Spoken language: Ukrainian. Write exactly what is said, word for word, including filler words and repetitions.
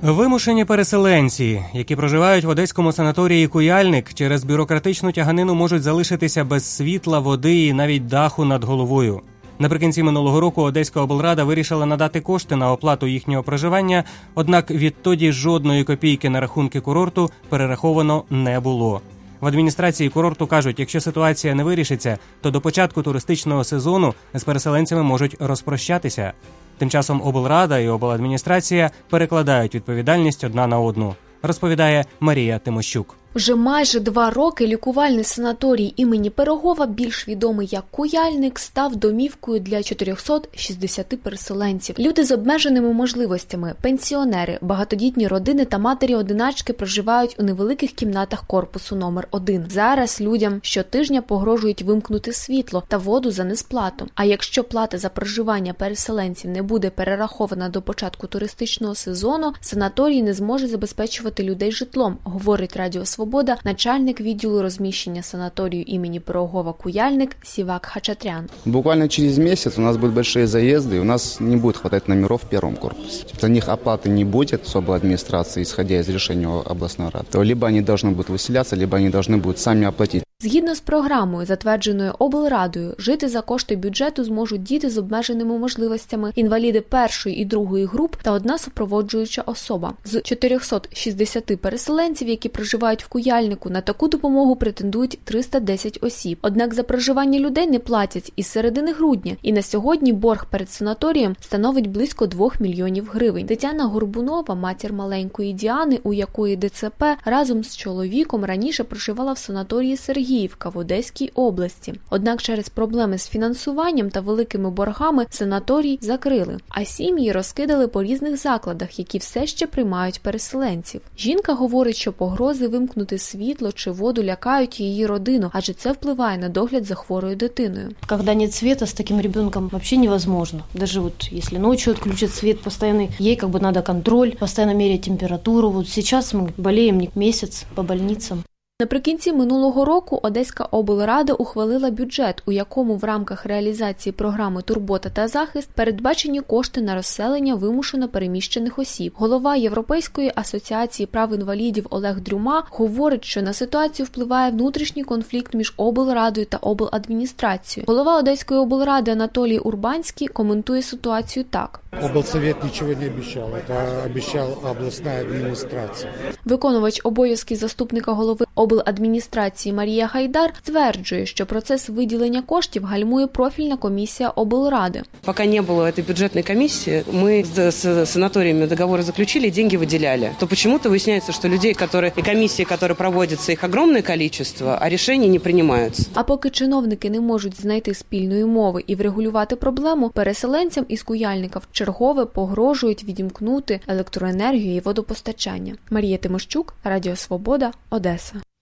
Вимушені переселенці, які проживають в одеському санаторії «Куяльник», через бюрократичну тяганину можуть залишитися без світла, води і навіть даху над головою. Наприкінці минулого року Одеська облрада вирішила надати кошти на оплату їхнього проживання, однак відтоді жодної копійки на рахунки курорту перераховано не було. В адміністрації курорту кажуть, якщо ситуація не вирішиться, то до початку туристичного сезону з переселенцями можуть розпрощатися. Тим часом облрада і обладміністрація перекладають відповідальність одна на одну, розповідає Марія Тимощук. Вже майже два роки лікувальний санаторій імені Пирогова, більш відомий як «Куяльник», став домівкою для чотирьохсот шістдесяти переселенців. Люди з обмеженими можливостями, пенсіонери, багатодітні родини та матері-одиначки проживають у невеликих кімнатах корпусу номер один. Зараз людям щотижня погрожують вимкнути світло та воду за несплату. А якщо плата за проживання переселенців не буде перерахована до початку туристичного сезону, санаторій не зможе забезпечувати людей житлом, говорить Радіо Свобода, начальник відділу розміщення санаторію імені Пирогова «Куяльник» Сівак Хачатрян. Буквально через месяц у нас будут большие заезды, и у нас не будет хватать номеров в первом корпусе. За них оплаты не будет с обладминистрации, исходя из решения областной рады. Либо они должны будут выселяться, либо они должны будут сами оплатить. Згідно з програмою, затвердженою облрадою, жити за кошти бюджету зможуть діти з обмеженими можливостями, інваліди першої і другої груп та одна супроводжуюча особа. З чотирьохсот шістдесяти переселенців, які проживають в «Куяльнику», на таку допомогу претендують триста десять осіб. Однак за проживання людей не платять із середини грудня, і на сьогодні борг перед санаторієм становить близько двох мільйонів гривень. Тетяна Горбунова, матір маленької Діани, у якої ДЦП, разом з чоловіком раніше проживала в санаторії Сергій в Одеській області. Однак через проблеми з фінансуванням та великими боргами санаторій закрили, а сім'ї розкидали по різних закладах, які все ще приймають переселенців. Жінка говорить, що погрози вимкнути світло чи воду лякають її родину, адже це впливає на догляд за хворою дитиною. Когда нет света, с таким ребенком вообще невозможно. Даже вот если ночью отключат свет постоянный, ей как бы надо контроль, постоянно мерять температуру. Вот сейчас мы болеем не месяц по больницам. Наприкінці минулого року Одеська облрада ухвалила бюджет, у якому в рамках реалізації програми «Турбота та захист» передбачені кошти на розселення вимушено переміщених осіб. Голова Європейської асоціації прав інвалідів Олег Дрюма говорить, що на ситуацію впливає внутрішній конфлікт між облрадою та обладміністрацією. Голова Одеської облради Анатолій Урбанський коментує ситуацію так. Облсовет нічого не обіцяв, це обіцяла обласна адміністрація. Виконувач обов'язків заступника голови обладміністрації Марія Гайдар стверджує, що процес виділення коштів гальмує профільна комісія облради. Поки не було цієї бюджетної комісії, ми з санаторіями договори заключили, деньги виділяли. То почему-то виясняється, що людей, які, і комісії, які проводяться, їх огромне кількість, а рішення не приймаються. А поки чиновники не можуть знайти спільної мови і врегулювати проблему, переселенцям із «Куяльника» вчергове погрожують відімкнути електроенергію і водопостачання. Марія Тимощук, Радіо Свобода, Одеса.